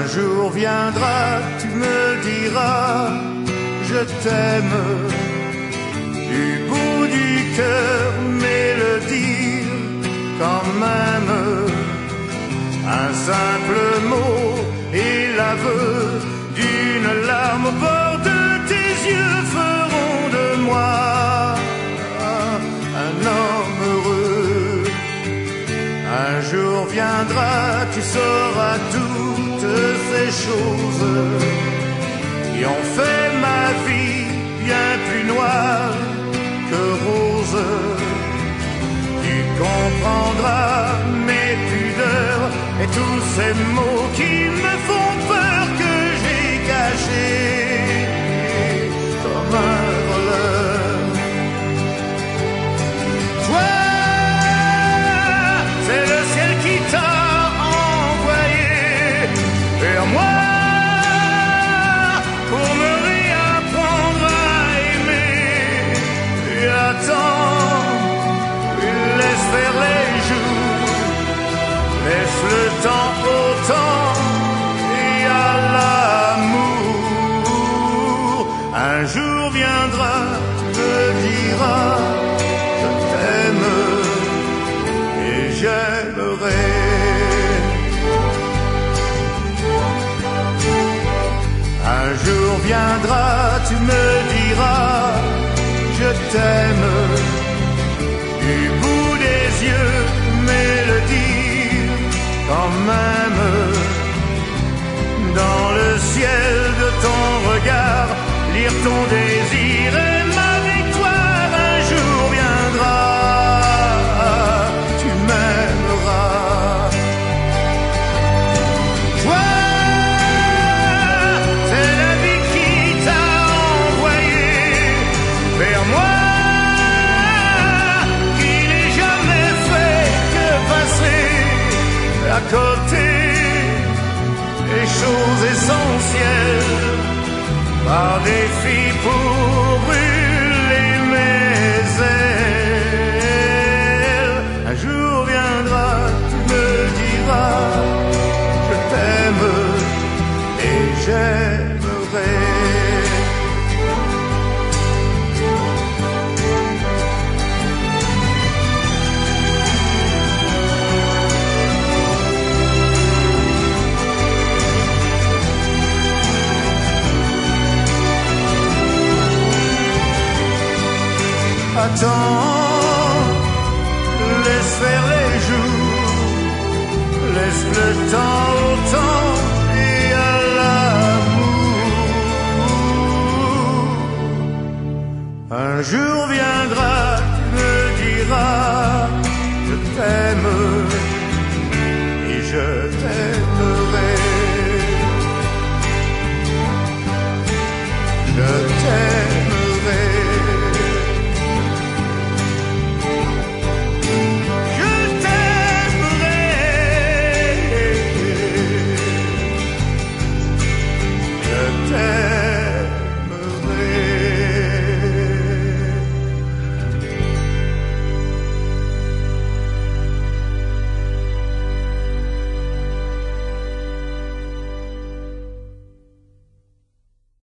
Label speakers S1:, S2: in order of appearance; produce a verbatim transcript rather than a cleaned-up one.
S1: jour viendra, tu me diras, je t'aime. Du bout du cœur, mais le dire quand même. Un simple mot et l'aveu d'une larme au bord de tes yeux feront de moi un homme heureux. Un jour viendra, tu sauras toutes ces choses qui ont fait ma vie bien plus noire que rose. Tu comprendras mes pudeurs et tous ces mots qui me font peur que j'ai cachés comme un voleur. Toi, c'est le ciel qui t'a envoyé vers moi pour me réapprendre à aimer. Et attends, laisse faire les jours, laisse le temps au temps et à l'amour. Un jour viendra, tu me diras, je t'aime et j'aimerai. Un jour viendra, tu me diras, je t'aime. Du bout des yeux, mais le dire quand même. Dans le ciel de ton regard, lire ton désir et ma victoire. Un jour viendra, tu m'aimeras. Toi, c'est la vie qui t'a envoyé vers moi, qui n'est jamais fait que passer à côté des choses essentielles, par défi pour brûler mes ailes. Un jour viendra, tu me diras, je t'aime et j'aimerai. Attends, laisse faire les jours, laisse le temps au temps